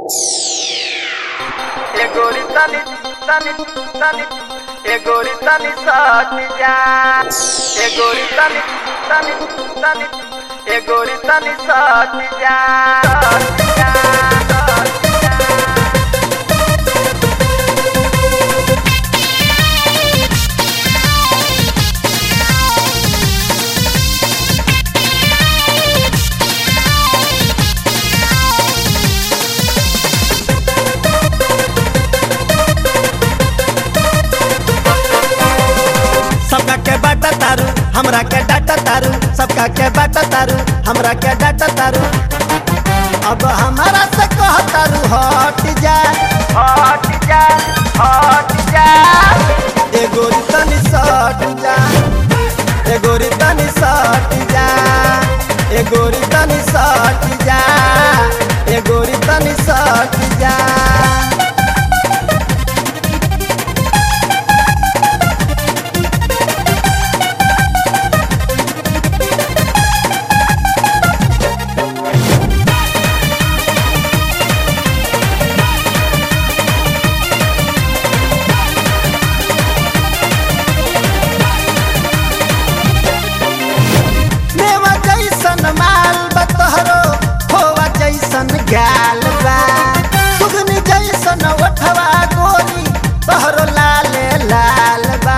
गोरी तनी तनी तनी गोरी तनी साथ जा गोरी तनी तनी तनी गोरी तनी साथ जा सबका के बाटा तारू हमरा के डाटा तारू सबका के बाटा तारू हमरा के डाटा तारू अब हमारा से कह तारू हट जा हट जा हट जा गोरी तनी सट जा गोरी तनी सट जा गोरी तनी सट जा गोरी तनी सट जा माल बतहरो होवा जैसन गाल बा सुगनी जैसन ओठवा गोरी तोहरो लाल लाल बा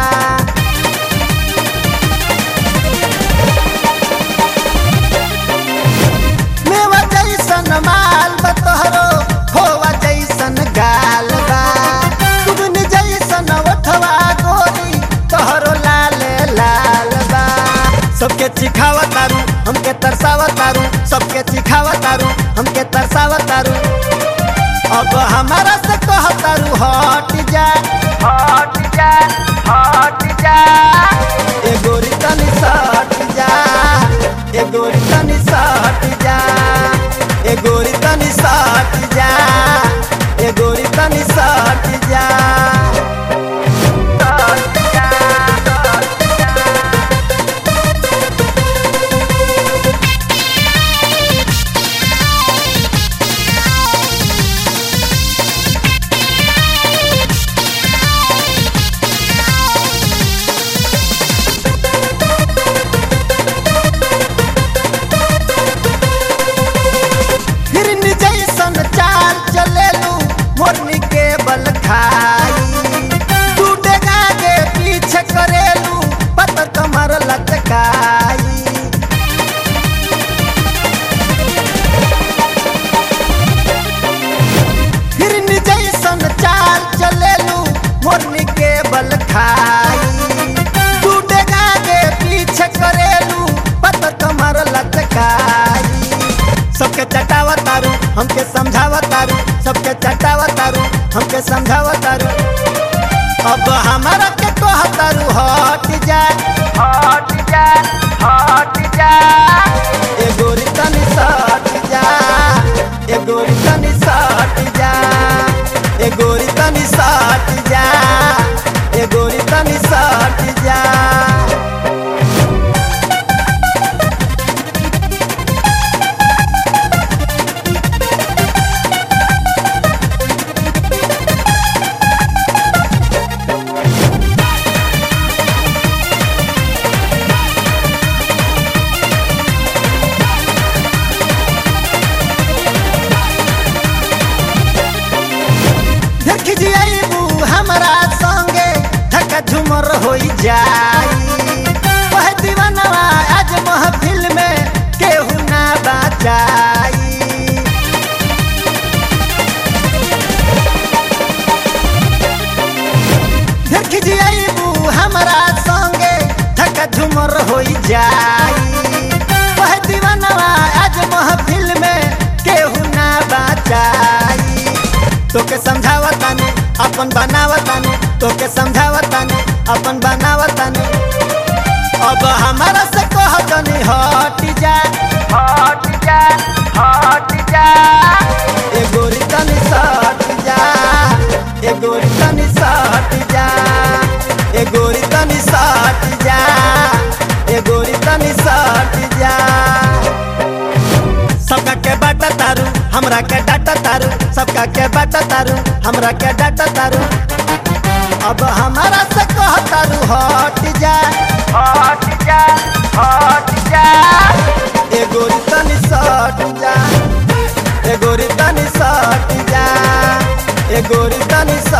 मेवा जैसन माल बतहरो होवा जैसन गाल बा सुगनी जैसन ओठवा गोरी तोहरो लाल लाल बा सबके चिखावा तारू हमके तरसावा तारू सबके चिखावा तारू हमके तरसावा तारू अब हमारा से कह तारू हट जा हट जा हट जा गोरी तनी सट जा गोरी तनी सट जा गोरी तनी सट जा गोरी तनी सट जा चाल चलेलू मोरनी के बल खाई टूटेगा के पीछे करेलू पत्थर कमर लचकाई हिरनी जैसन चाल चलेलू मोरनी के बल खाई टूटेगा के पीछे करेलू पत्थर कमर लचकाई सबके चटावा तारू हमके समझावा तारू सबके चटावा तारू हमके समझावा तारू अब हमारा के कह तारू हट जा हट जा हट जा गोरी तनी सट जा गोरी तनी सट जा गोरी तनी सट जा गोरी तनी सट जा हमरा संगे धक्का झुमर हो जाई वह दीवानवा आज महफिल में केहू ना बचाई देख जियाबू हमरा संगे धक्का झुमर हो जाई वह दीवानवा आज महफिल में केहू ना बचाई तोके समझावतानी अपन बनावतानी तोके समझावतानी अपन बनावतानी अब हमारा से कहतनी हट जा हट जा हट जा गोरी तनी सट जा गोरी तनी सट जा गोरी तनी सट जा गोरी तनी सट जा सबका के बाटा तारू हमरा के डाटा तारू सब सबका के बाट तारू हमरा के डाट तारू अब हमारा से कह तारू हट जा हट जा हट जा ए गोरी तनी सट जा ए गोरी तनी सट जा ए गोरी तनी